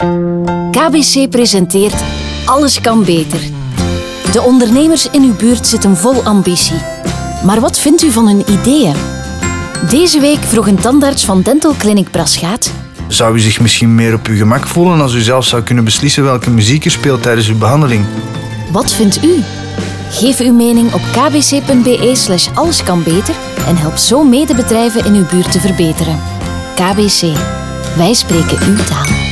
KBC presenteert Alles kan beter. De ondernemers in uw buurt zitten vol ambitie. Maar wat vindt u van hun ideeën? Deze week vroeg een tandarts van Dental Clinic Braschaat: zou u zich misschien meer op uw gemak voelen als u zelf zou kunnen beslissen welke muziek u speelt tijdens uw behandeling? wat vindt u? Geef uw mening op kbc.be/alleskanbeter en help zo medebedrijven in uw buurt te verbeteren. KBC. Wij spreken uw taal.